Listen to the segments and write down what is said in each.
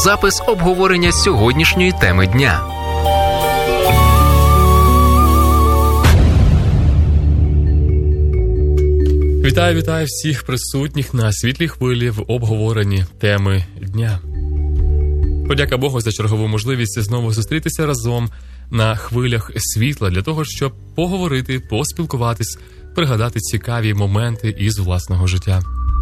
запис обговорення сьогоднішньої теми дня. Вітаю всіх присутніх на світлій хвилі в обговоренні теми дня. Подяка Богу за чергову можливість знову зустрітися разом на хвилях світла для того, щоб поговорити, поспілкуватись, пригадати цікаві моменти із власного життя.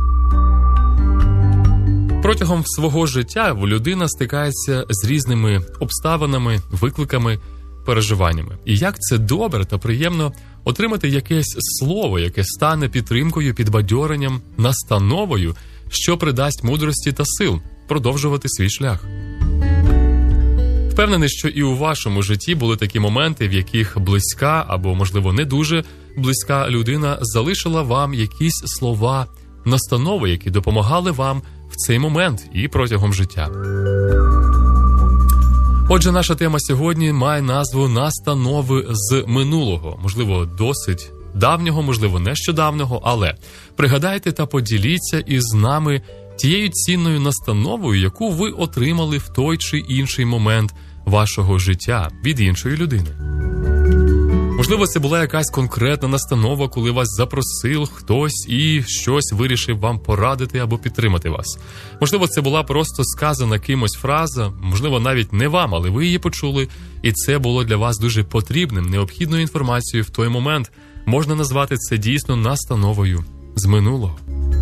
Протягом свого життя людина стикається з різними обставинами, викликами, переживаннями. І як це добре та приємно отримати якесь слово, яке стане підтримкою, підбадьоренням, настановою, що придасть мудрості та сил продовжувати свій шлях. Впевнений, що і у вашому житті були такі моменти, в яких близька або, можливо, не дуже близька людина залишила вам якісь слова, настанови, які допомагали вам в цей момент і протягом життя. Отже, наша тема сьогодні має назву «Настанови з минулого». Можливо, досить давнього, можливо, нещодавнього, але пригадайте та поділіться із нами тією цінною настановою, яку ви отримали в той чи інший момент вашого життя від іншої людини. Можливо, це була якась конкретна настанова, коли вас запросив хтось і щось вирішив вам порадити або підтримати вас. Можливо, це була просто сказана кимось фраза, можливо, навіть не вам, але ви її почули, і це було для вас дуже потрібним, необхідною інформацією в той момент. Можна назвати це дійсно настановою з минулого.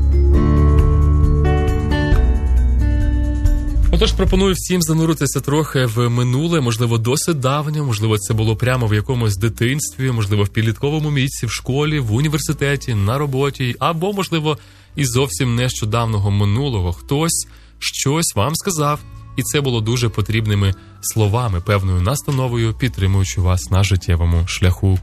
Отож, пропоную всім зануритися трохи в минуле, можливо, досить давнє, можливо, це було прямо в якомусь дитинстві, можливо, в підлітковому віці, в школі, в університеті, на роботі, або, можливо, із зовсім нещодавнього минулого хтось щось вам сказав, і це було дуже потрібними словами, певною настановою, підтримуючи вас на життєвому шляху.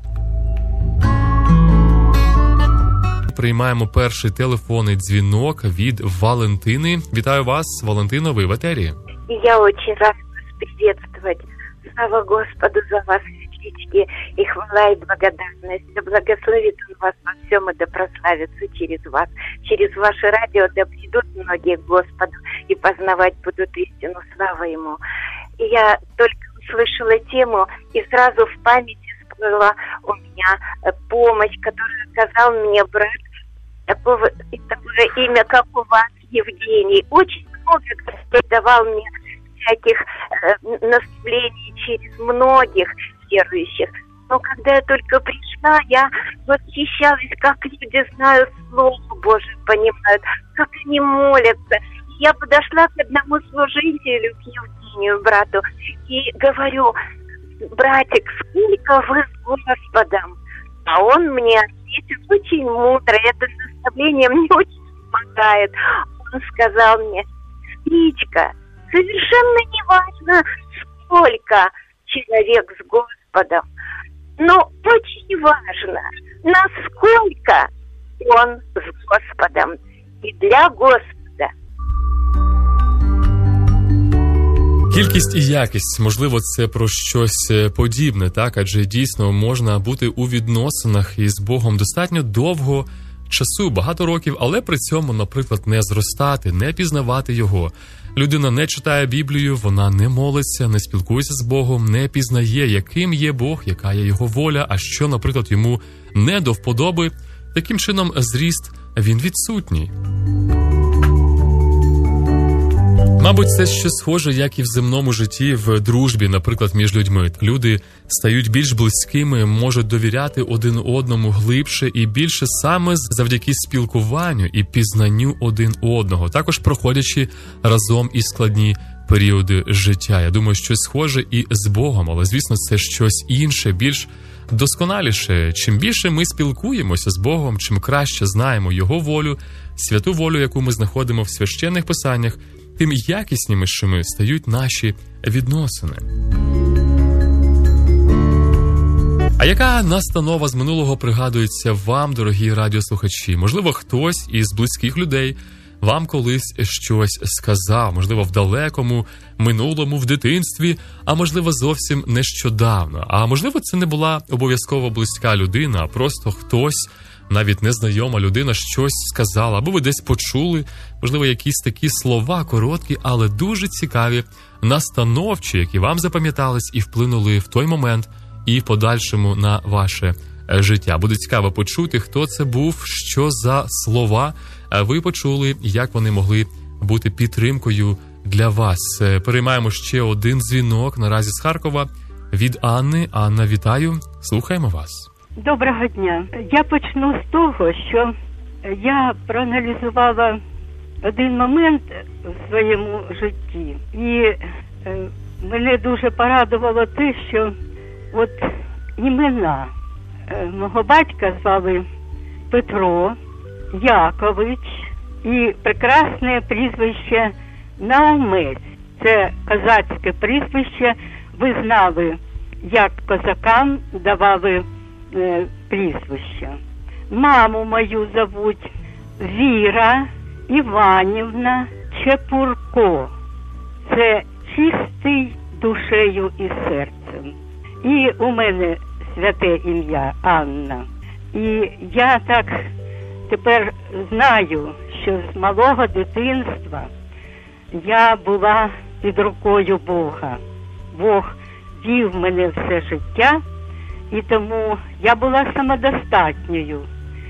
Приймаємо перший телефонний дзвінок від Валентини. Вітаю вас, Валентино, ви в етері. Я очень рада вас приветствовать. Слава Господу за вас, сестрички, и хвала и благодарность. Да благословит Он вас во всем, и да прославится через вас. Через ваше радио да придут многие к Господу и познавать будут истину. Слава Ему. И я только услышала тему, и сразу в памяти всплыла у меня помощь, которую оказал мне брат, такое имя, как у вас, Евгений. Очень много Господь давал мне всяких наставлений через многих верующих. Но когда я только пришла, я восхищалась, как люди знают Слово Божие, понимают, как они молятся. Я подошла к одному служителю, к Евгению, брату, и говорю: братик, сколько вы с Господом? А он мне ответил очень мудро, это наставление мне очень помогает. Он сказал мне: сестричка, совершенно не важно, сколько человек с Господом, но очень важно, насколько он с Господом и для Господа. Кількість і якість, можливо, це про щось подібне, так? Адже дійсно можна бути у відносинах із Богом достатньо довго часу, багато років, але при цьому, наприклад, не зростати, не пізнавати Його. Людина не читає Біблію, вона не молиться, не спілкується з Богом, не пізнає, яким є Бог, яка є Його воля, а що, наприклад, йому не до вподоби. Таким чином, зріст, він відсутній. Мабуть, це щось схоже, як і в земному житті, в дружбі, наприклад, між людьми. Люди стають більш близькими, можуть довіряти один одному глибше і більше саме завдяки спілкуванню і пізнанню один одного, також проходячи разом і складні періоди життя. Я думаю, щось схоже і з Богом, але, звісно, це щось інше, більш досконаліше. Чим більше ми спілкуємося з Богом, чим краще знаємо Його волю, святу волю, яку ми знаходимо в священних писаннях, тим якіснішими стають наші відносини. А яка настанова з минулого пригадується вам, дорогі радіослухачі? Можливо, хтось із близьких людей вам колись щось сказав, можливо, в далекому минулому, в дитинстві, а можливо, зовсім нещодавно. А можливо, це не була обов'язково близька людина, а просто хтось навіть незнайома людина щось сказала, або ви десь почули, можливо, якісь такі слова короткі, але дуже цікаві, настановчі, які вам запам'ятались і вплинули в той момент і в подальшому на ваше життя. Буде цікаво почути, хто це був, що за слова ви почули, як вони могли бути підтримкою для вас. Переймаємо ще один дзвінок наразі з Харкова від Анни. Анна, вітаю, слухаємо вас. Доброго дня. Я почну з того, що я проаналізувала один момент в своєму житті. І мене дуже порадувало те, що от імена мого батька звали Петро Якович і прекрасне прізвище Наумець. Це козацьке прізвище. Ви знали, як козакам давали прізвища. Маму мою зовуть Віра Іванівна Чепурко. Це чистий душею і серцем. І у мене святе ім'я Анна. І я так тепер знаю, що з малого дитинства я була під рукою Бога. Бог вів мене все життя, і тому я була самодостатньою.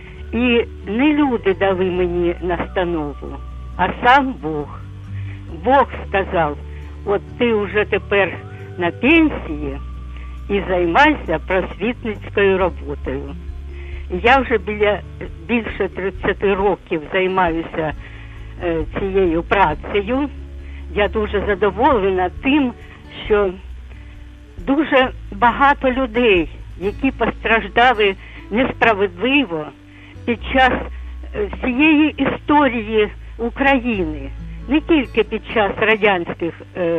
І не люди дали мені настанову, а сам Бог. Бог сказав, от ти вже тепер на пенсії і займайся просвітницькою роботою. І я вже більше 30 років займаюся цією працею. Я дуже задоволена тим, що дуже багато людей, які постраждали несправедливо під час всієї історії України, не тільки під час радянських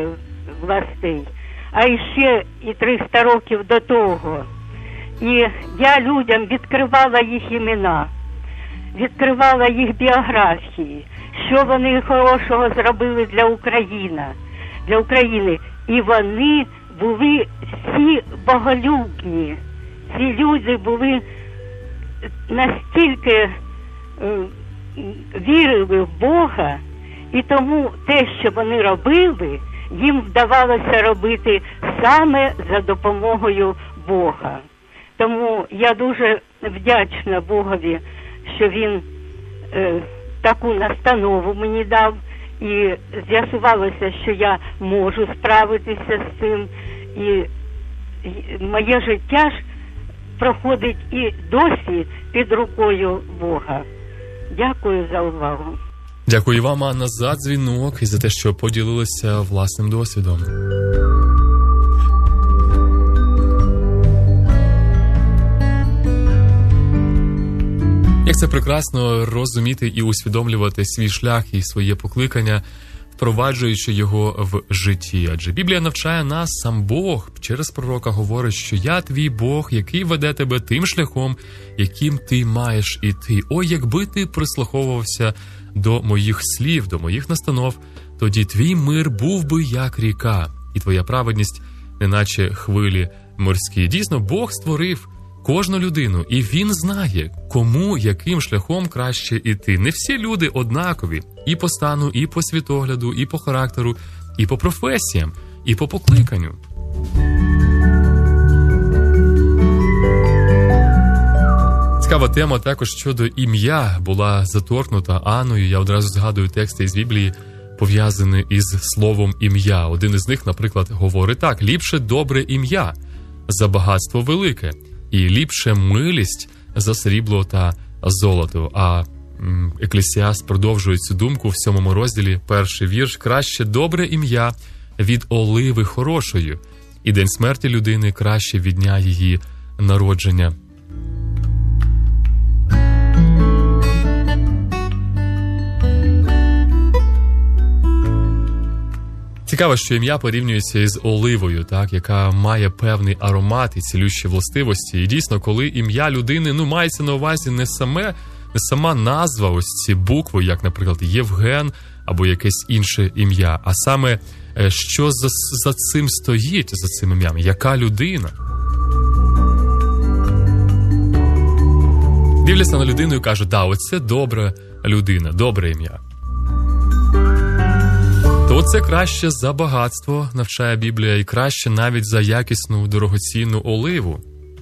властей, а ще і 300 років до того. І я людям відкривала їх імена, відкривала їх біографії, що вони хорошого зробили для України. І вони були всі боголюбні. Ці люди були настільки вірили в Бога, і тому те, що вони робили, їм вдавалося робити саме за допомогою Бога. Тому я дуже вдячна Богові, що він таку настанову мені дав, і з'ясувалося, що я можу справитися з цим. І моє життя ж проходить і досі під рукою Бога. Дякую за увагу. Дякую вам, Анна, за дзвінок і за те, що поділилися власним досвідом. Як це прекрасно розуміти і усвідомлювати свій шлях і своє покликання, впроваджуючи його в житті. Адже Біблія навчає нас, сам Бог через пророка говорить, що я твій Бог, який веде тебе тим шляхом, яким ти маєш іти. Ой, якби ти прислуховувався до моїх слів, до моїх настанов, тоді твій мир був би як ріка, і твоя праведність неначе хвилі морські. Дійсно, Бог створив кожну людину, і він знає, кому, яким шляхом краще іти. Не всі люди однакові і по стану, і по світогляду, і по характеру, і по професіям, і по покликанню. Цікава тема також щодо ім'я була заторкнута Анною. Я одразу згадую тексти із Біблії, пов'язані із словом ім'я. Один із них, наприклад, говорить так: «Ліпше добре ім'я за багатство велике, і ліпше милість за срібло та золото». А Еклесіаст продовжує цю думку в 7 розділі, 1 вірш: «Краще добре ім'я від оливи хорошої, і день смерті людини краще від дня її народження». Цікаво, що ім'я порівнюється із оливою, так, яка має певний аромат і цілющі властивості. І дійсно, коли ім'я людини, мається на увазі не сама назва, ось ці букви, як, наприклад, Євген або якесь інше ім'я, а саме, що за цим стоїть, за цим ім'ям, яка людина. Дивляться на людину і кажуть, да, оце добра людина, добре ім'я. То це краще за багатство, навчає Біблія, і краще навіть за якісну, дорогоцінну оливу.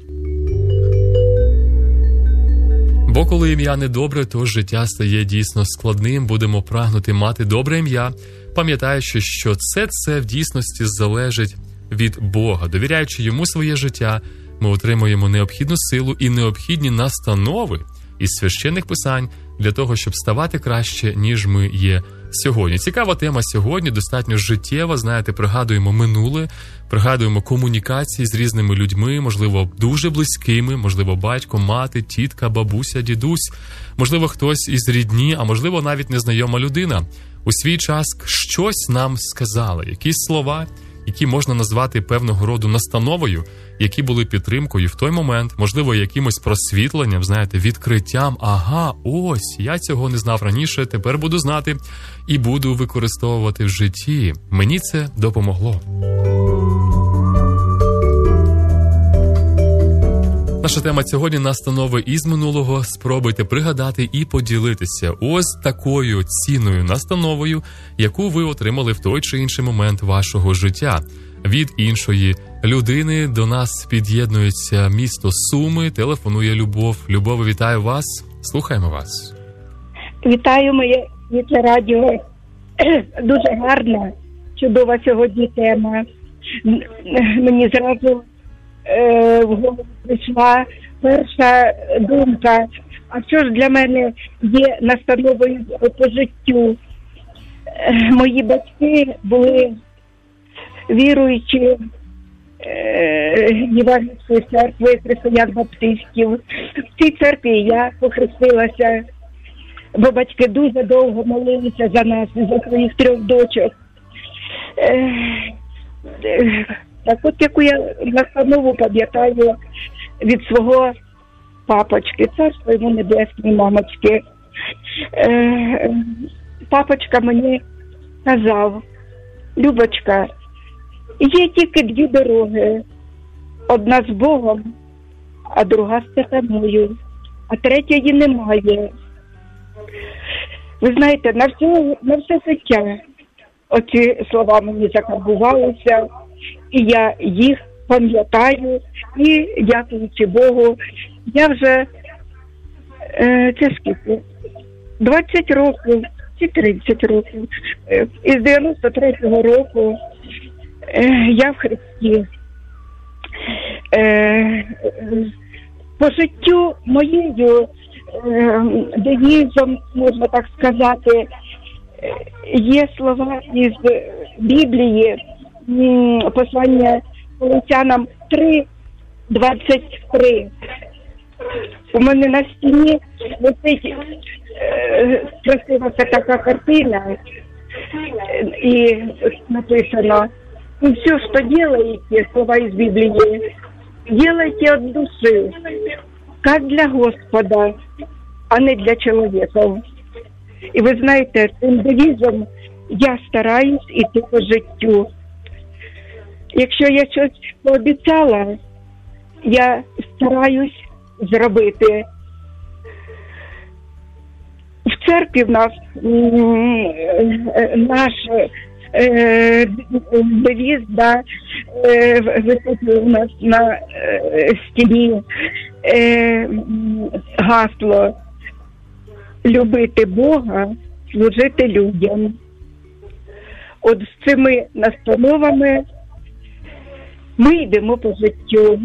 Бо коли ім'я недобре, то життя стає дійсно складним, будемо прагнути мати добре ім'я, пам'ятаючи, що це в дійсності залежить від Бога. Довіряючи Йому своє життя, ми отримуємо необхідну силу і необхідні настанови із священних писань для того, щоб ставати краще, ніж ми є сьогодні. Цікава тема сьогодні, достатньо життєва, знаєте, пригадуємо минуле, пригадуємо комунікації з різними людьми, можливо, дуже близькими, можливо, батько, мати, тітка, бабуся, дідусь, можливо, хтось із рідні, а можливо, навіть незнайома людина. У свій час щось нам сказали, якісь слова, які можна назвати певного роду настановою, які були підтримкою в той момент, можливо, якимось просвітленням, знаєте, відкриттям. Ага, ось, я цього не знав раніше, тепер буду знати і буду використовувати в житті. Мені це допомогло. Наша тема сьогодні – настанови із минулого. Спробуйте пригадати і поділитися ось такою цінною настановою, яку ви отримали в той чи інший момент вашого життя. Від іншої людини до нас під'єднується місто Суми, телефонує Любов. Любов, вітаю вас, слухаємо вас. Вітаю, моє світле радіо. Дуже гарна, чудова сьогодні тема. Мені зразу в голову прийшла перша думка, а що ж для мене є настановою по життю? Мої батьки були віруючі Євангельської церкви християн-баптистів. В цій церкві я похрестилася, бо батьки дуже довго молилися за нас, за своїх 3 дочок. Так от, яку я настанову пам'ятаю від свого папочки, царство йому небесне, мамочки. Папочка мені казав: Любочка, є тільки 2 дороги. Одна з Богом, а друга з сатаною, а третьої немає. Ви знаєте, на все життя оці слова мені закарбувалися, і я їх пам'ятаю, і, дякуючи Богу, я вже, це скільки? 20 років чи 30 років. Із 93-го року я в Христі. По життю моєю девізом, можна так сказати, є слова із Біблії, послання Колосянам 3:23. У мене на стіні висить красива така картина, і написано: «И все, что делаете», слова из Библии, «делайте от души, как для Господа, а не для чоловіка». І ви знаєте, цим девізом я стараюсь іти по життю. Якщо я щось пообіцяла, я стараюсь зробити. В церкві в нас наш девіз, да, висить у нас на стіні гасло: любити Бога, служити людям. От з цими настановами ми йдемо по життю.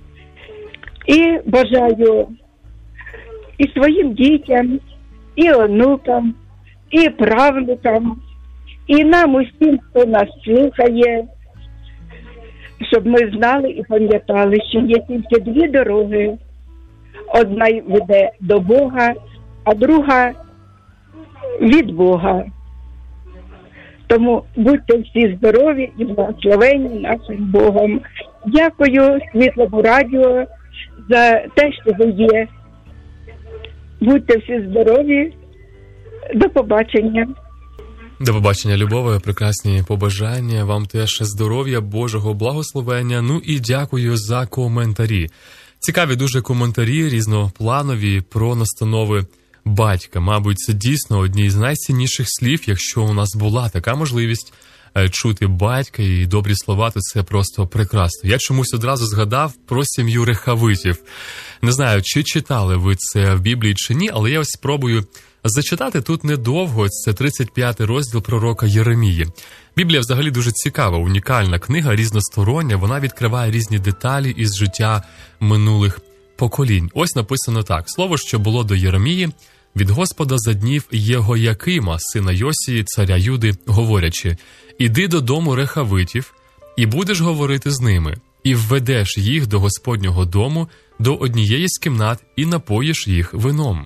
І бажаю і своїм дітям, і онукам, і правнукам, і нам усім, хто нас слухає, щоб ми знали і пам'ятали, що є тільки 2 дороги. Одна веде до Бога, а друга від Бога. Тому будьте всі здорові і благословені нашим Богом. Дякую Світлому радіо за те, що ви є. Будьте всі здорові. До побачення. До побачення, Любове, прекрасні побажання, вам теж здоров'я, Божого благословення, ну і дякую за коментарі. Цікаві дуже коментарі, різнопланові про настанови батька. Мабуть, це дійсно одні з найцінніших слів, якщо у нас була така можливість чути батька і добрі слова, то це просто прекрасно. Я чомусь одразу згадав про сім'ю Рехавитів. Не знаю, чи читали ви це в Біблії чи ні, але я ось спробую зачитати тут недовго. Це 35-й розділ пророка Єремії. Біблія взагалі дуже цікава, унікальна книга, різностороння. Вона відкриває різні деталі із життя минулих поколінь. Ось написано так. Слово, що було до Єремії, від Господа за днів Єгоякима, сина Йосії, царя Юди, говорячи: «Іди додому Рехавитів, і будеш говорити з ними, і введеш їх до Господнього дому, до однієї з кімнат, і напоїш їх вином».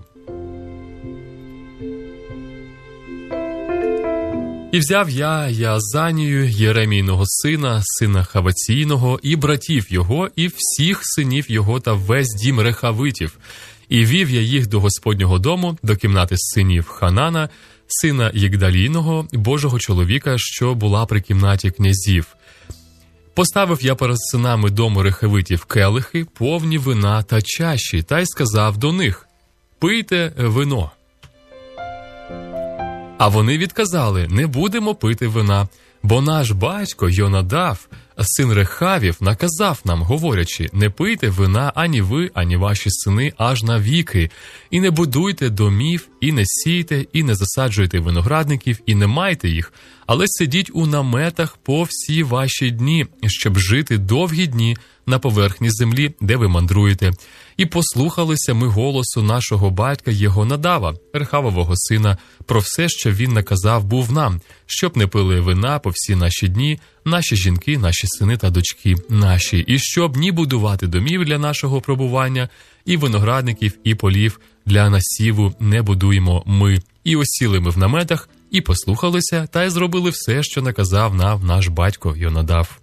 І взяв я Яазанію, Єремійного сина, сина Хаваційного, і братів його, і всіх синів його та весь дім Рехавитів, і вів я їх до Господнього дому, до кімнати синів Ханана, сина Єгдалійного, Божого чоловіка, що була при кімнаті князів. Поставив я перед синами дому Рехавитів келихи, повні вина та чаші, та й сказав до них: «Пийте вино». А вони відказали: «Не будемо пити вина, бо наш батько Йонадав, син Рехавів, наказав нам, говорячи: не пийте вина ані ви, ані ваші сини аж на віки, і не будуйте домів, і не сійте, і не засаджуйте виноградників, і не майте їх, але сидіть у наметах по всі ваші дні, щоб жити довгі дні на поверхні землі, де ви мандруєте. І послухалися ми голосу нашого батька Єгонадава, Рехавового сина, про все, що він наказав був нам, щоб не пили вина по всі наші дні, наші жінки, наші сини та дочки наші, і щоб ні будувати домів для нашого пробування, і виноградників, і полів для насіву не будуємо ми. І осіли ми в наметах, і послухалися, та й зробили все, що наказав нам наш батько Йонадав».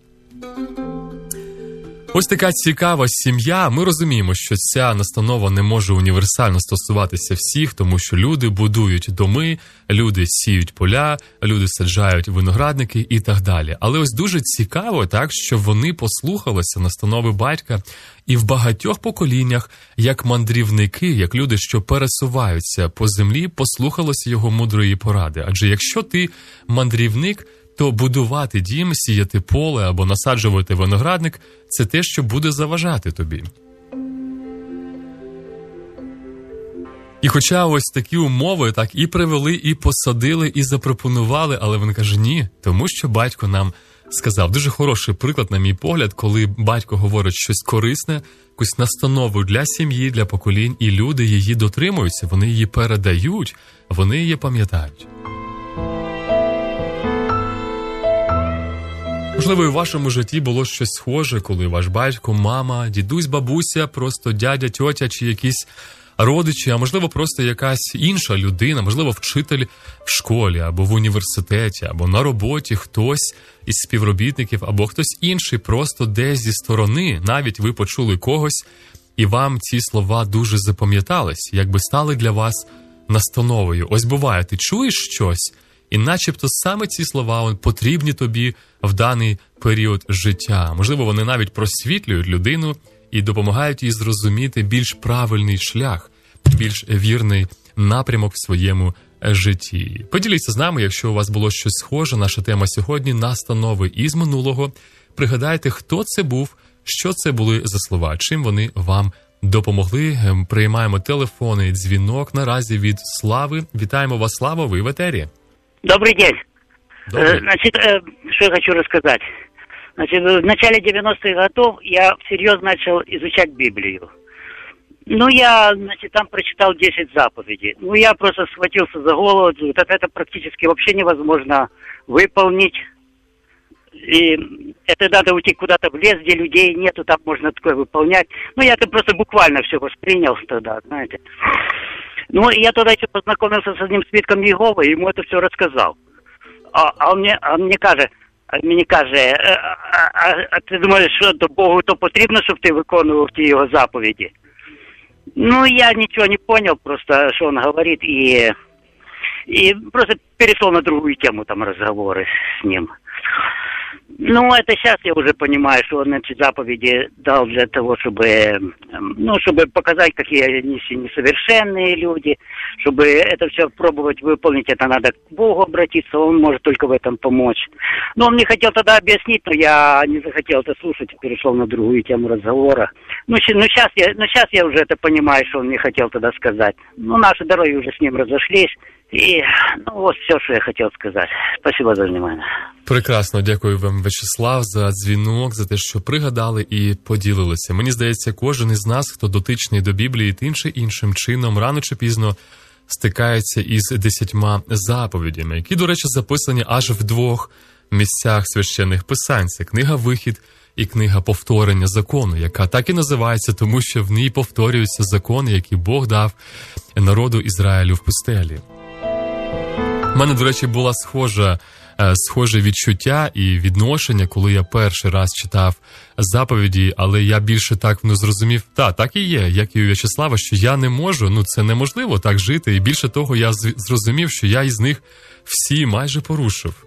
Ось така цікава сім'я. Ми розуміємо, що ця настанова не може універсально стосуватися всіх, тому що люди будують доми, люди сіють поля, люди саджають виноградники і так далі. Але ось дуже цікаво, так, що вони послухалися настанови батька і в багатьох поколіннях, як мандрівники, як люди, що пересуваються по землі, послухалися його мудрої поради. Адже якщо ти мандрівник, то будувати дім, сіяти поле або насаджувати виноградник – це те, що буде заважати тобі. І хоча ось такі умови так і привели, і посадили, і запропонували, але він каже: ні, тому що батько нам сказав. Дуже хороший приклад, на мій погляд, коли батько говорить щось корисне, якусь настанову для сім'ї, для поколінь, і люди її дотримуються, вони її передають, вони її пам'ятають. Можливо, і в вашому житті було щось схоже, коли ваш батько, мама, дідусь, бабуся, просто дядя, тьотя чи якісь родичі, а можливо просто якась інша людина, можливо вчитель в школі або в університеті, або на роботі хтось із співробітників, або хтось інший просто десь зі сторони, навіть ви почули когось, і вам ці слова дуже запам'ятались, якби стали для вас настановою. Ось буває, ти чуєш щось, і начебто саме ці слова потрібні тобі в даний період життя. Можливо, вони навіть просвітлюють людину і допомагають їй зрозуміти більш правильний шлях, більш вірний напрямок в своєму житті. Поділіться з нами, якщо у вас було щось схоже. Наша тема сьогодні – настанови із минулого. Пригадайте, хто це був, що це були за слова, чим вони вам допомогли. Приймаємо телефонний дзвінок наразі від Слави. Вітаємо вас, Слава, ви в етері. Добрый день. Добрый. Значит, что я хочу рассказать. Значит, в начале 90-х годов я всерьез начал изучать Библию. Я, там прочитал 10 заповедей. Я просто схватился за голову. Это практически вообще невозможно выполнить. И это надо уйти куда-то в лес, где людей нету, там можно такое выполнять. Я это просто буквально все воспринял тогда, знаете. Я тогда еще познакомился с одним свідком Єгови, и ему это все рассказал. А мені каже, а ти думаєш, що до Богу то потрібно, щоб ти виконував ті його заповіді? Я ничего не понял, просто, что он говорит, и просто перешел на другую тему, там, разговоры с ним. Ну, это сейчас я уже понимаю, что он эти заповеди дал для того, чтобы показать, какие они все несовершенные люди, чтобы это все пробовать выполнить, это надо к Богу обратиться, он может только в этом помочь. Но он мне хотел тогда объяснить, но я не захотел это слушать, перешел на другую тему разговора. Сейчас я уже это понимаю, что он мне хотел тогда сказать. Ну, наши дороги уже с ним разошлись. І ось все, що я хотів сказати. Спасибо за внимание. Прекрасно, дякую вам, В'ячеслав, за дзвінок, за те, що пригадали і поділилися. Мені здається, кожен із нас, хто дотичний до Біблії тим чи іншим чином, рано чи пізно стикається із 10 заповідями, які, до речі, записані аж в 2 місцях священних писань. Це книга «Вихід» і книга «Повторення закону», яка так і називається, тому що в ній повторюються закони, які Бог дав народу Ізраїлю в пустелі. У мене, до речі, була схоже відчуття і відношення, коли я перший раз читав заповіді, але я більше так зрозумів, так і є, як і у В'ячеслава, що я не можу, це неможливо так жити, і більше того, я зрозумів, що я із них всі майже порушив.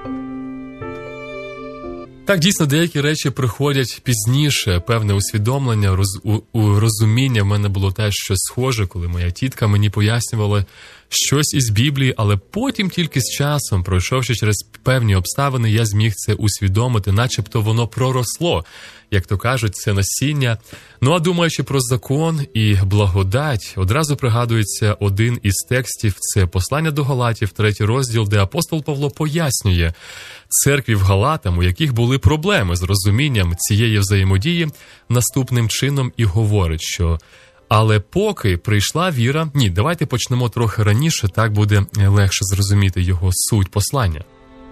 Так, дійсно, деякі речі приходять пізніше, певне усвідомлення, розуміння в мене було теж щось схоже, коли моя тітка мені пояснювала щось із Біблії, але потім тільки з часом, пройшовши через певні обставини, я зміг це усвідомити, начебто воно проросло, як то кажуть, це насіння. Ну, а думаючи про закон і благодать, одразу пригадується один із текстів, це послання до Галатів, 3 розділ, де апостол Павло пояснює церкві в Галатам, у яких були проблеми з розумінням цієї взаємодії, наступним чином і говорить, що але поки прийшла віра... Ні, давайте почнемо трохи раніше, так буде легше зрозуміти його суть послання.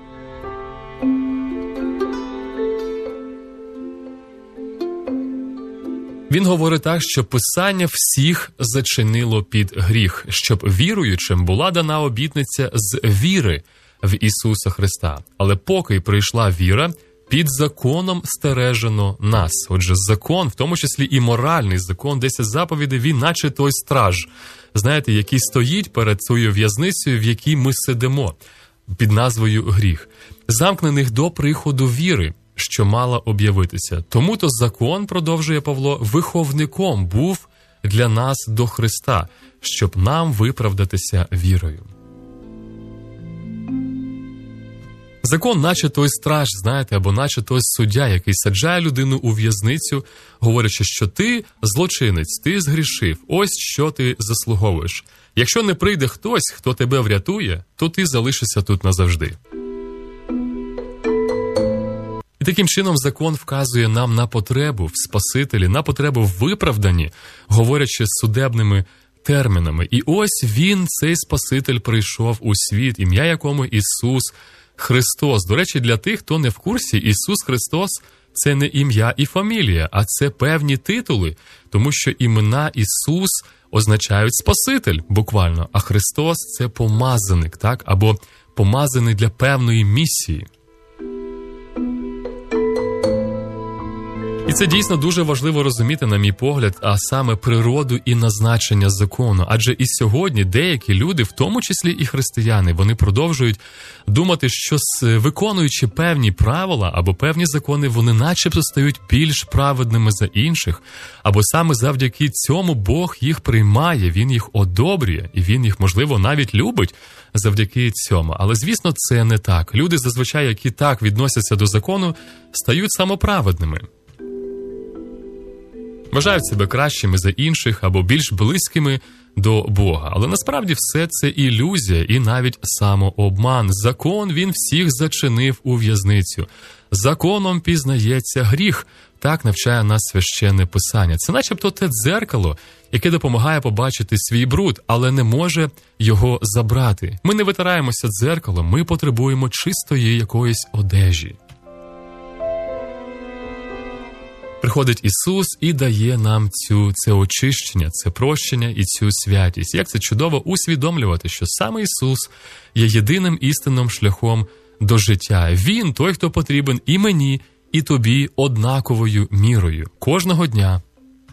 Він говорить так, що Писання всіх зачинило під гріх, щоб віруючим була дана обітниця з віри в Ісуса Христа. Але поки прийшла віра, під законом стережено нас. Отже, закон, в тому числі і моральний закон, 10 заповідей, він наче той страж, знаєте, який стоїть перед цією в'язницею, в якій ми сидимо, під назвою гріх, замкнених до приходу віри, що мала об'явитися. Тому-то закон, продовжує Павло, виховником був для нас до Христа, щоб нам виправдатися вірою. Закон наче той страж, знаєте, або наче той суддя, який саджає людину у в'язницю, говорячи, що ти злочинець, ти згрішив, ось що ти заслуговуєш. Якщо не прийде хтось, хто тебе врятує, то ти залишишся тут назавжди. І таким чином закон вказує нам на потребу в Спасителі, на потребу в виправданні, говорячи судебними термінами. І ось він, цей Спаситель, прийшов у світ, ім'я якому Ісус Христос. До речі, для тих, хто не в курсі, Ісус Христос – це не ім'я і фамілія, а це певні титули, тому що імена Ісус означають Спаситель, буквально, а Христос – це помазаник, так, або помазаний для певної місії. І це дійсно дуже важливо розуміти, на мій погляд, а саме природу і назначення закону. Адже і сьогодні деякі люди, в тому числі і християни, вони продовжують думати, що виконуючи певні правила або певні закони, вони начебто стають більш праведними за інших, або саме завдяки цьому Бог їх приймає, Він їх одобрює, і Він їх, можливо, навіть любить завдяки цьому. Але, звісно, це не так. Люди, зазвичай, які так відносяться до закону, стають самоправедними. Вважають себе кращими за інших або більш близькими до Бога. Але насправді все це ілюзія і навіть самообман. Закон, він всіх зачинив у в'язницю. Законом пізнається гріх. Так навчає нас священне писання. Це начебто те дзеркало, яке допомагає побачити свій бруд, але не може його забрати. Ми не витираємося дзеркалом, ми потребуємо чистої якоїсь одежі. Приходить Ісус і дає нам це очищення, це прощення і цю святість. Як це чудово усвідомлювати, що саме Ісус є єдиним істинним шляхом до життя. Він той, хто потрібен і мені, і тобі однаковою мірою. Кожного дня.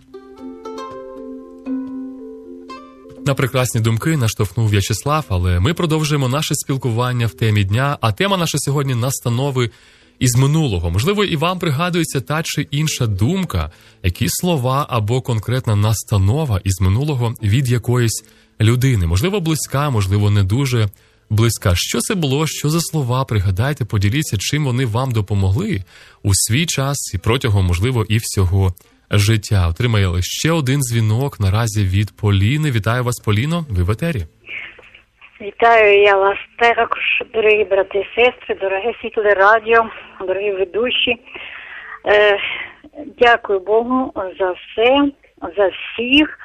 На прекрасні думки наштовхнув В'ячеслав, але ми продовжуємо наше спілкування в темі дня, а тема наша сьогодні – настанови із минулого. Можливо, і вам пригадується та чи інша думка, які слова або конкретна настанова із минулого від якоїсь людини. Можливо, близька, можливо, не дуже близька. Що це було, що за слова? Пригадайте, поділіться, чим вони вам допомогли у свій час і протягом, можливо, і всього життя. Отримали ще один дзвінок наразі від Поліни. Вітаю вас, Поліно, ви в етері. Вітаю я вас також, дорогі брати і сестри, дороге світле радіо, дорогі ведучі. Дякую Богу за все, за всіх,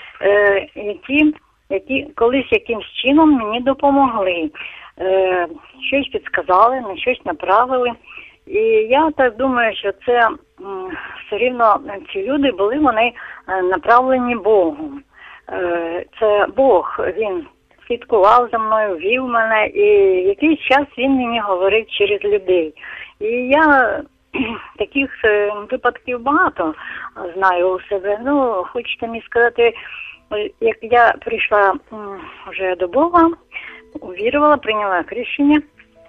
які колись якимсь чином мені допомогли. Щось підсказали, на щось направили. І я так думаю, що це все рівно ці люди були, вони направлені Богом. Це Бог, Він слідкував за мною, вів мене, і якийсь час він мені говорив через людей. І я таких випадків багато знаю у себе. Ну, хочете мені сказати, як я прийшла вже до Бога, увірувала, прийняла хрещення,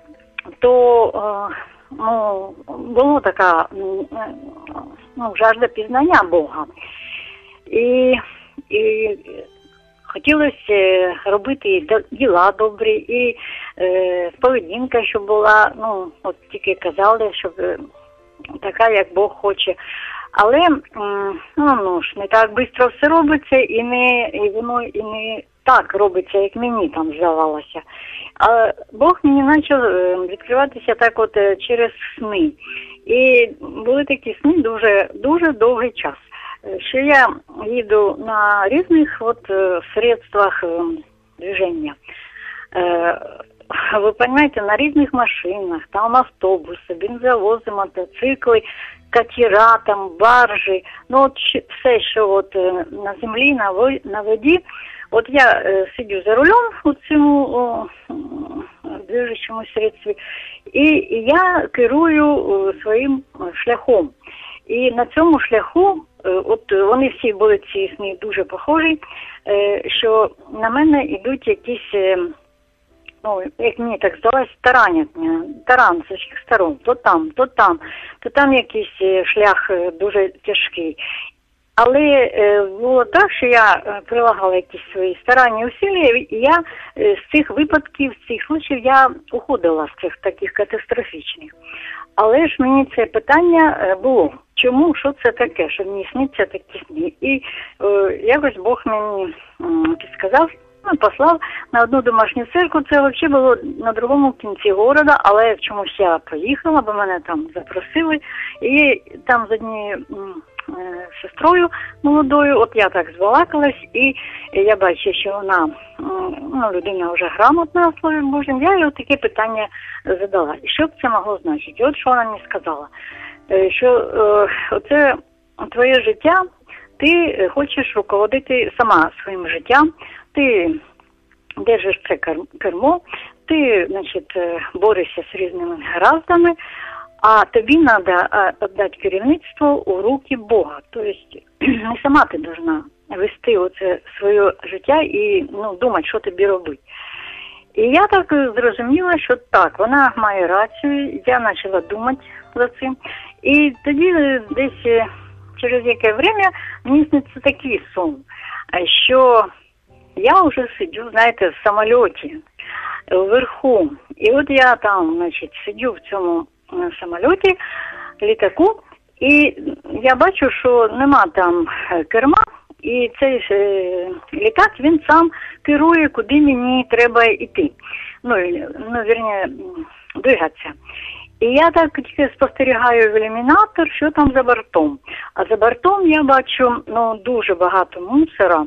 то було така жажда пізнання Бога. І хотілося робити діла добрі, і поведінка, щоб була, от тільки казали, щоб така, як Бог хоче. Але, не так швидко все робиться, і воно не так робиться, як мені там здавалося. А Бог мені почав відкриватися так от через сни. І були такі сни дуже довгий час. Що я їду на різних средствах движения. Ви розумієте, на різних машинах, там автобуси, бензовози, мотоцикли, катера, там баржі, все, що на землі, на воді. От я сидю за рулем у цьому движущому средстві, і я керую своїм шляхом. І на цьому шляху, от вони всі були ці сни дуже похожі, що на мене йдуть якісь, як мені так здалося, таран з усіх сторон, то там якийсь шлях дуже тяжкий. Але було так, що я прилагала якісь свої старання і усилля, і я з цих випадків, з цих случаїв, я уходила з цих таких катастрофічних. Але ж мені це питання було, чому, що це таке, що мені сняться такі сни. І якось Бог мені підсказав, послав на одну домашню церкву, це взагалі було на другому кінці города, але в чомусь я поїхала, бо мене там запросили, і там з однією сестрою молодою, от я так збалакалась, і я бачу, що вона, людина вже грамотна в Слові Божому, я їй таке питання задала. І що б це могло значити? От що вона мені сказала, що оце твоє життя, ти хочеш руководити сама своїм життям, ти держиш це кермо, ти, борешся з різними негараздами, а тобі треба віддати керівництво у руки Бога. Тобто не сама ти повинна вести оце своє життя і думати, що тобі робити. І я так зрозуміла, що так, вона має рацію, я почала думати за цим. І тоді десь через яке время мені сниться такий сон, що я вже сиджу, знаєте, в самоліті вверху. І от я там, сидю в цьому самоліті, літаку, і я бачу, що нема там керма, і цей літак, він сам керує, куди мені треба йти. Вірніше, двигатися. І я так тільки спостерігаю в ілюмінатор, що там за бортом. А за бортом я бачу, дуже багато мусора.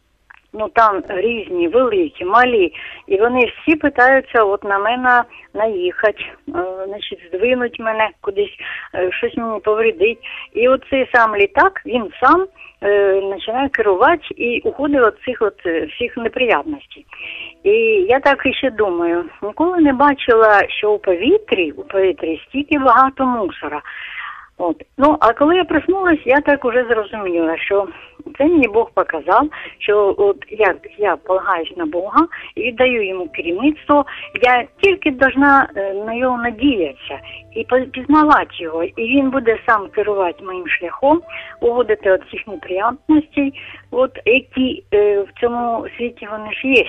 Там різні, великі, малі. І вони всі питаються на мене наїхати, здвинуть мене кудись, щось мені повредить. І оцей сам літак, він сам починає керувати і уходить від цих всіх неприємностей. І я так ще думаю, ніколи не бачила, що у повітрі стільки багато мусора. От. Ну, а коли я проснулась, я так уже зрозуміла, що це мені Бог показав, що от як я полагаюсь на Бога і віддаю йому керівництво, я тільки должна на нього надіятися і пізнавати його, і він буде сам керувати моїм шляхом, уводити від всіх неприємностей, от, які в цьому світі вони ж є.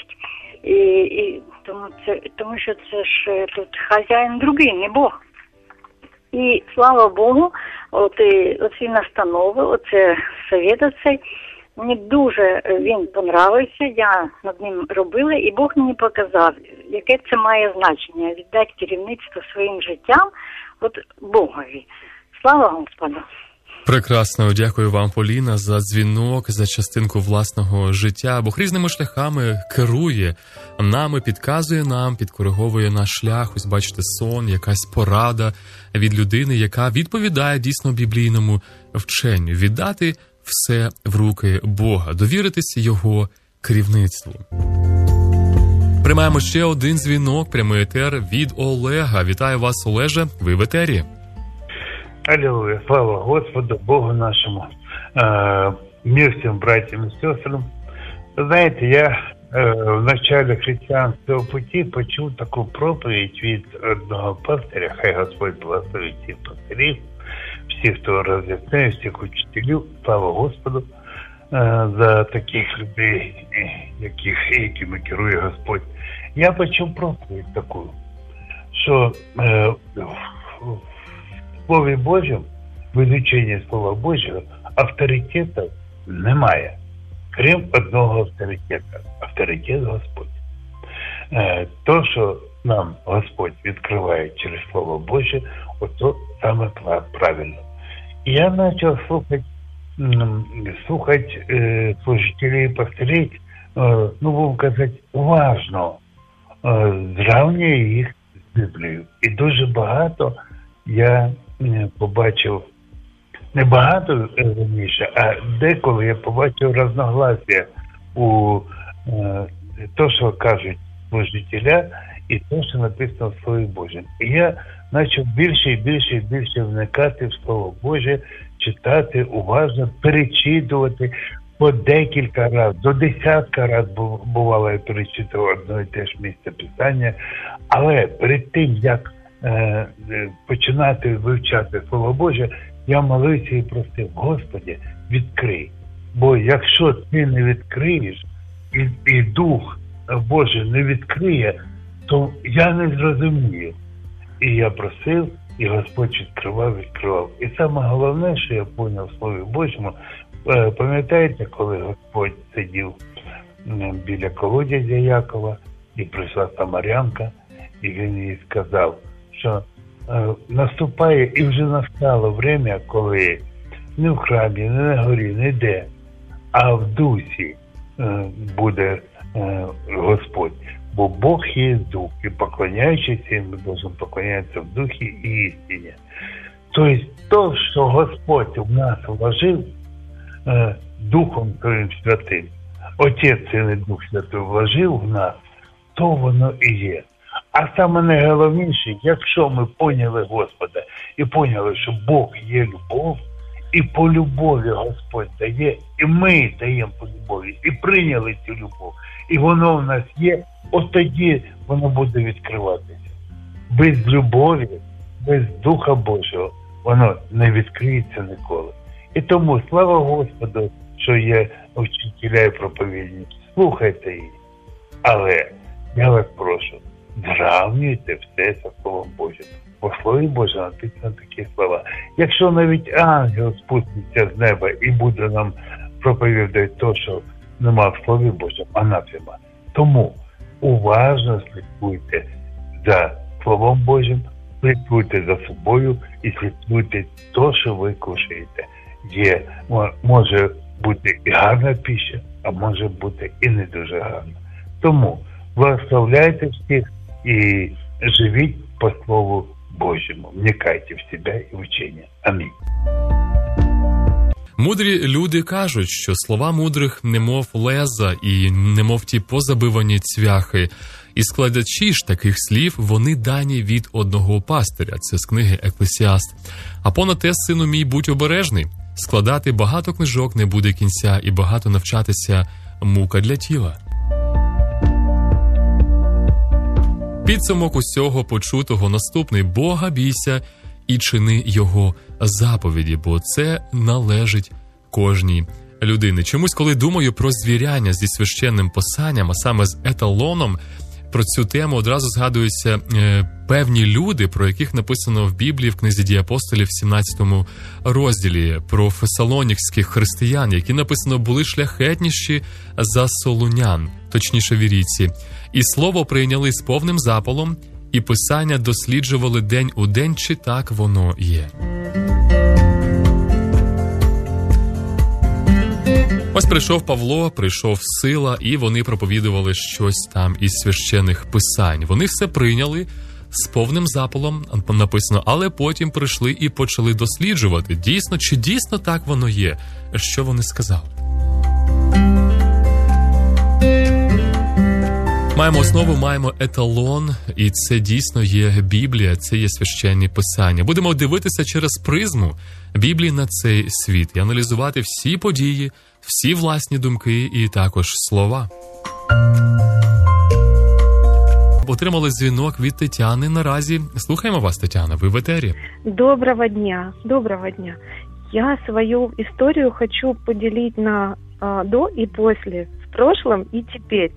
І тому що це ж тут хазяїн другий, не Бог. І слава Богу, оці настанови, оце совет оцей, мені дуже він понравився, я над ним робила, і Бог мені показав, яке це має значення, віддати керівництво своїм життям от Богові. Слава Господу! Прекрасно, дякую вам, Поліна, за дзвінок, за частинку власного життя. Бог різними шляхами керує нами, підказує нам, підкориговує наш шлях. Ось бачите, сон, якась порада від людини, яка відповідає дійсно біблійному вченню. Віддати все в руки Бога, довіритись Його керівництву. Приймаємо ще один дзвінок, прямий етер від Олега. Вітаю вас, Олеже, ви в етері. Аллилуйя, слава Господу, Богу нашему, мир всем братьям и сестрам. Знаете, я в начале христианского пути почув таку проповідь від одного пастиря, хай Господь благословить всіх пастирів, всіх, хто роз'ясняє, всіх учителів, слава Господу, за таких людей, якими керує Господь. Я почув проповідь таку, що в Слові Божому, в изученні Слова Божого, авторитету немає. Крім одного авторитета. Авторитет Господь. То, що нам Господь відкриває через Слово Боже, ото саме правильно. І я почав слухати служителей і пастирів, будемо казати, уважно, зрівнює їх з Біблією. І дуже багато я побачив, не багато раніше, а деколи я побачив розногласія у то, що кажуть служителя, і те, що написано в Слові Божому. І я почав більше і більше і більше вникати в Слово Боже, читати уважно, перечитувати по декілька разів, до десятка разів бувало я перечитував одне і те ж місце Писання, але перед тим, як починати вивчати Слово Боже, я молився і просив: Господи, відкрий. Бо якщо ти не відкриєш, і Дух Божий не відкриє, то я не зрозумію. І я просив, і Господь відкривав. І саме головне, що я поняв в Слові Божому, пам'ятаєте, коли Господь сидів біля колодязя Якова, і прийшла самарянка, і він їй сказав, що наступає, і вже настало время, коли не в храмі, не на горі, не де, а в дусі буде Господь. Бо Бог є Дух, і поклоняючись їм, ми повинні поклонятися в Духі і істині. Тобто, то, що Господь в нас вложив Духом Своїм Святим, Отець Син і Дух Святий вложив в нас, то воно і є. А саме найголовніше, якщо ми поняли Господа і поняли, що Бог є любов, і по любові Господь дає, і ми даємо по любові, і прийняли цю любов, і воно в нас є, от тоді воно буде відкриватися. Без любові, без Духа Божого воно не відкриється ніколи. І тому слава Господу, що є вчителя і проповідники. Слухайте їх. Але я вас прошу, зрівнюйте все за Словом Божим. По Слові Божому написано такі слова. Якщо навіть ангел спуститься з неба і буде нам проповідати те, що нема в Слові Божому, анафема. Тому уважно слідкуйте за Словом Божим, слідкуйте за собою і слідкуйте те, що ви кушаєте. Може бути і гарна пища, а може бути і не дуже гарна. Тому благословляйте всіх і живіть по Слову Божьему. Вникайте в себя и в учение. Аминь. Мудрі люди кажуть, що слова мудрих немов леза і немов ті позабивані цвяхи. І складачі ж таких слів, вони дані від одного пастиря. Це з книги Еклесіаст. А понад те, сину мій, будь обережний. Складати багато книжок не буде кінця, і багато навчатися мука для тіла. Підсумок усього почутого наступний. Бога бійся і чини Його заповіді, бо це належить кожній людині. Чомусь, коли думаю про звіряння зі священним писанням, а саме з еталоном, про цю тему одразу згадуються певні люди, про яких написано в Біблії в книзі «Дії апостолів» в 17 розділі, про фесалонікських християн, які написано були шляхетніші за солунян, точніше вірійці, і слово прийняли з повним запалом, і писання досліджували день у день, чи так воно є. Ось прийшов Павло, прийшов Сила, і вони проповідували щось там із священних писань. Вони все прийняли з повним запалом, написано, але потім прийшли і почали досліджувати, дійсно, чи дійсно так воно є, що вони сказали. Маємо основу, маємо еталон, і це дійсно є Біблія, це є священні писання. Будемо дивитися через призму Біблії на цей світ і аналізувати всі події, всі власні думки і також слова. Отримали дзвінок від Тетяни наразі. Слухаємо вас, Тетяна, ви в етері. Доброго дня, доброго дня. Я свою историю хочу поделить на до и после, в прошлом и теперь.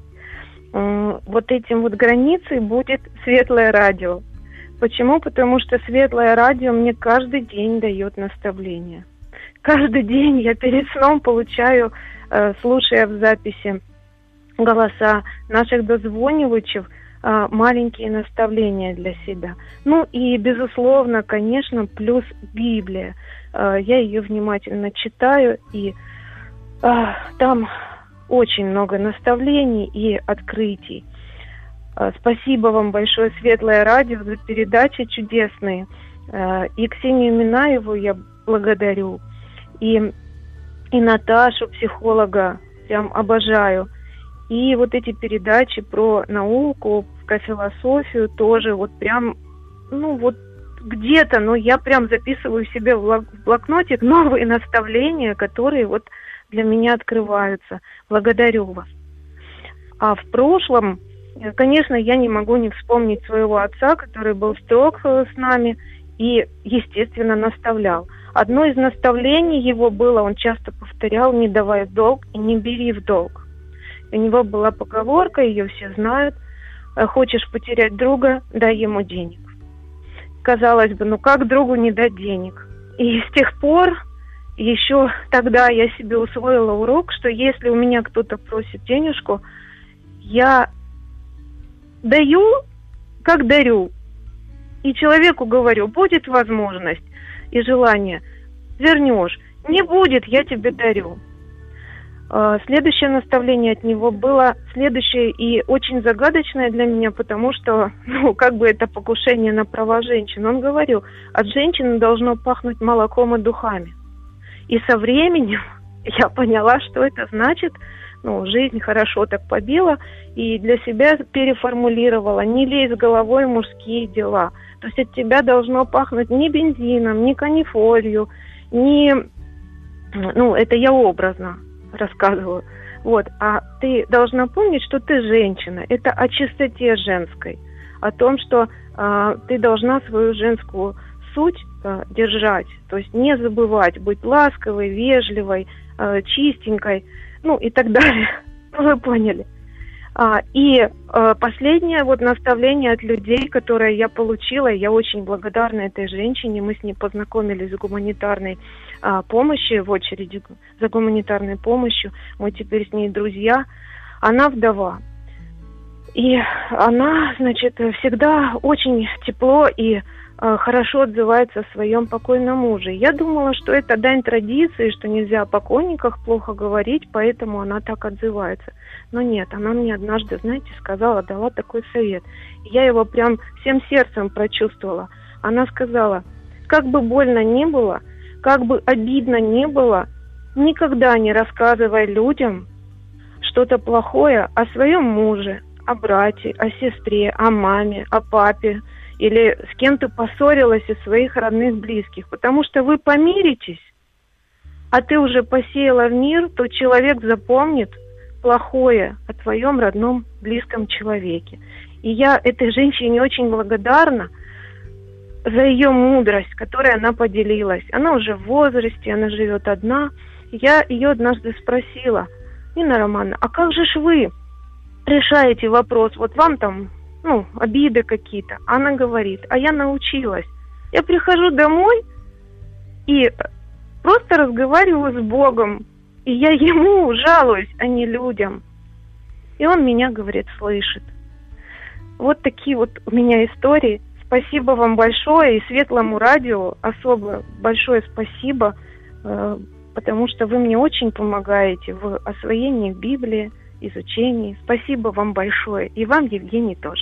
Вот этим вот границей будет Светлое радио. Почему? Потому что Светлое радио мне каждый день дает наставления. Каждый день я перед сном получаю, слушая в записи голоса наших дозвонивачів, маленькие наставления для себя. Ну и, безусловно, конечно, плюс Библия. Я ее внимательно читаю, и там очень много наставлений и открытий. Спасибо вам большое, Светлое радио, за передачи чудесные. И Ксению Минаеву я благодарю. И Наташу, психолога, прям обожаю. И вот эти передачи про науку, про философию тоже вот прям, ну вот где-то, но я прям записываю себе в блокнотик новые наставления, которые вот для меня открываются. Благодарю вас. А в прошлом, конечно, я не могу не вспомнить своего отца, который был строг с нами и, естественно, наставлял. Одно из наставлений его было, он часто повторял: не давай в долг и не бери в долг. У него была поговорка, ее все знают: хочешь потерять друга, дай ему денег. Казалось бы, ну как другу не дать денег? И с тех пор, еще тогда я себе усвоила урок, что если у меня кто-то просит денежку, я даю, как дарю. И человеку говорю: будет возможность и желание, вернешь. Не будет, я тебе дарю. Следующее наставление от него было следующее и очень загадочное для меня, потому что, ну, как бы это покушение на права женщин. Он говорил: от женщины должно пахнуть молоком и духами. И со временем я поняла, что это значит. Ну, жизнь хорошо так побила, и для себя переформулировала: не лезь головой в мужские дела. То есть от тебя должно пахнуть не бензином, не канифолью, не... Ну, это я образно рассказываю. Вот. А ты должна помнить, что ты женщина. Это о чистоте женской. О том, что ты должна свою женскую суть держать. То есть не забывать быть ласковой, вежливой, чистенькой, ну и так далее. Вы поняли. И последнее вот наставление от людей, которое я получила, я очень благодарна этой женщине. Мы с ней познакомились с гуманитарной помощью, в очереди за гуманитарной помощью. Мы теперь с ней друзья. Она вдова. И она, значит, всегда очень тепло и хорошо отзывается о своем покойном муже. Я думала, что это дань традиции, что нельзя о покойниках плохо говорить, поэтому она так отзывается. Но нет, она мне однажды, знаете, сказала, дала такой совет. Я его прям всем сердцем прочувствовала. Она сказала: как бы больно ни было, как бы обидно ни было, никогда не рассказывай людям что-то плохое о своем муже, о брате, о сестре, о маме, о папе, или с кем ты поссорилась из своих родных, близких, потому что вы помиритесь, а ты уже посеяла в мир, то человек запомнит плохое о твоем родном, близком человеке. И я этой женщине очень благодарна за ее мудрость, которой она поделилась. Она уже в возрасте, она живет одна. Я ее однажды спросила: Нина Романовна, а как же ж вы решаете вопрос? Вот вам там, обиды какие-то. Она говорит: а я научилась. Я прихожу домой и просто разговариваю с Богом. И я ему жалуюсь, а не людям. И он меня, говорит, слышит. Вот такие вот у меня истории. Спасибо вам большое. И Светлому радио особо большое спасибо, потому что вы мне очень помогаете в освоении Библии, изучении. Спасибо вам большое. И вам, Евгений, тоже.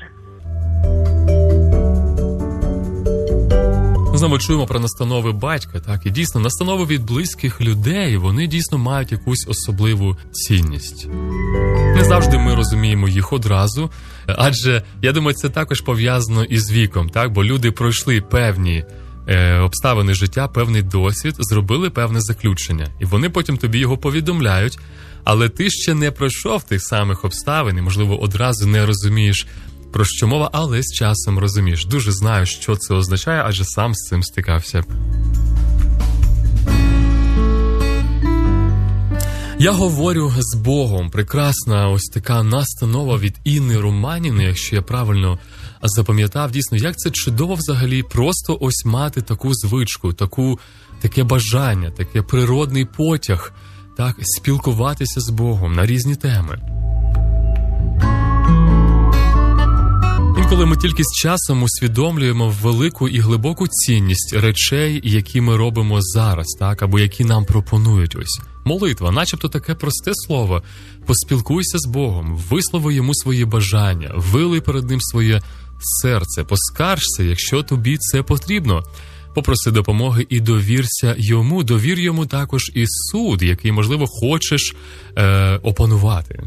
Знову чуємо про настанови батька, так, і дійсно настанови від близьких людей, вони дійсно мають якусь особливу цінність. Не завжди ми розуміємо їх одразу, адже, я думаю, це також пов'язано із віком, так, бо люди пройшли певні обставини життя, певний досвід, зробили певне заключення, і вони потім тобі його повідомляють, але ти ще не пройшов тих самих обставин і, можливо, одразу не розумієш, про що мова, але з часом розумієш. Дуже знаю, що це означає, адже сам з цим стикався. Я говорю з Богом. Прекрасна ось така настанова від Інни Романівни, якщо я правильно запам'ятав. Дійсно, як це чудово взагалі просто ось мати таку звичку, таке бажання, таке природний потяг, так, спілкуватися з Богом на різні теми. Інколи ми тільки з часом усвідомлюємо велику і глибоку цінність речей, які ми робимо зараз, так, або які нам пропонують ось. Молитва, начебто таке просте слово. Поспілкуйся з Богом, вислови йому свої бажання, вилий перед ним своє серце, поскаржся, якщо тобі це потрібно. Попроси допомоги і довірся йому, довір йому також і суд, який, можливо, хочеш опанувати.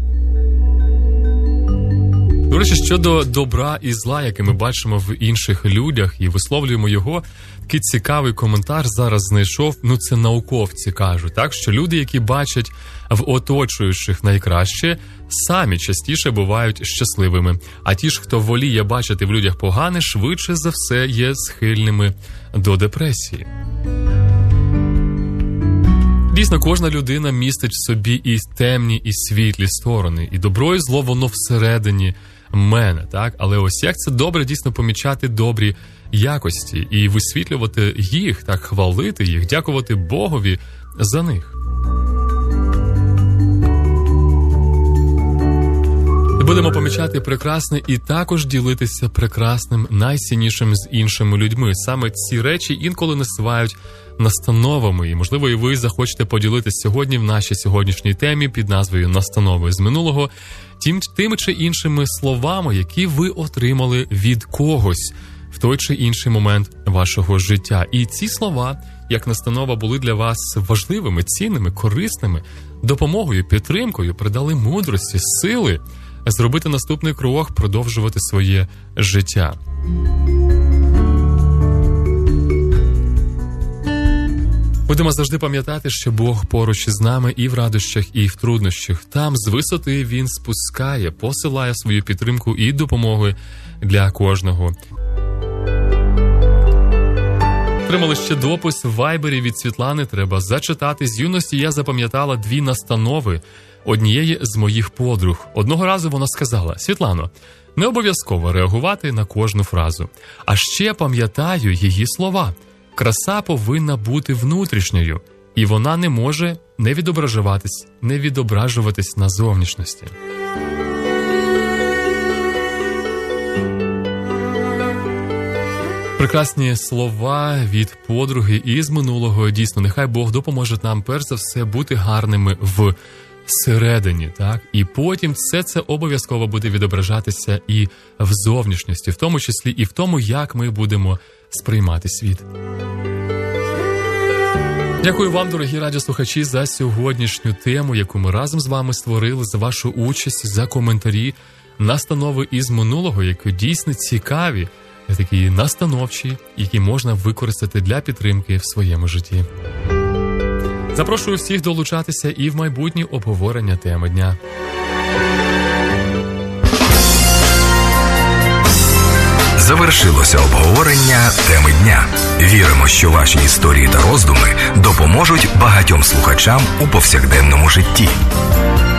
До речі, щодо добра і зла, яке ми бачимо в інших людях і висловлюємо його, такий цікавий коментар зараз знайшов, це науковці кажуть, так, що люди, які бачать в оточуючих найкраще, самі частіше бувають щасливими, а ті ж, хто воліє бачити в людях погане, швидше за все є схильними до депресії. Дійсно, кожна людина містить в собі і темні, і світлі сторони, і добро, і зло, воно всередині мене, так? Але ось як це добре дійсно помічати добрі якості і висвітлювати їх, так, хвалити їх, дякувати Богові за них. Будемо помічати прекрасне і також ділитися прекрасним, найціннішим з іншими людьми. Саме ці речі інколи насувають настановами. І, можливо, і ви захочете поділитися сьогодні в нашій сьогоднішній темі під назвою «Настанови з минулого» тими чи іншими словами, які ви отримали від когось в той чи інший момент вашого життя. І ці слова, як настанова, були для вас важливими, цінними, корисними, допомогою, підтримкою, придали мудрості, сили зробити наступний крок, продовжувати своє життя. Будемо завжди пам'ятати, що Бог поруч із нами і в радощах, і в труднощах. Там з висоти Він спускає, посилає свою підтримку і допомогу для кожного. Отримали ще допис в Вайбері від Світлани, треба зачитати. З юності я запам'ятала 2 настанови однієї з моїх подруг. Одного разу вона сказала: «Світлано, не обов'язково реагувати на кожну фразу. А ще пам'ятаю її слова. Краса повинна бути внутрішньою, і вона не може не відображуватись на зовнішності». Прекрасні слова від подруги із минулого. Дійсно, нехай Бог допоможе нам, перш за все, бути гарними всередині, так? І потім все це обов'язково буде відображатися і в зовнішності, в тому числі і в тому, як ми будемо сприймати світ. Дякую вам, дорогі радіослухачі, за сьогоднішню тему, яку ми разом з вами створили, за вашу участь, за коментарі, настанови із минулого, які дійсно цікаві, такі настановчі, які можна використати для підтримки в своєму житті. Запрошую всіх долучатися і в майбутнє обговорення теми дня. Завершилося обговорення теми дня. Віримо, що ваші історії та роздуми допоможуть багатьом слухачам у повсякденному житті.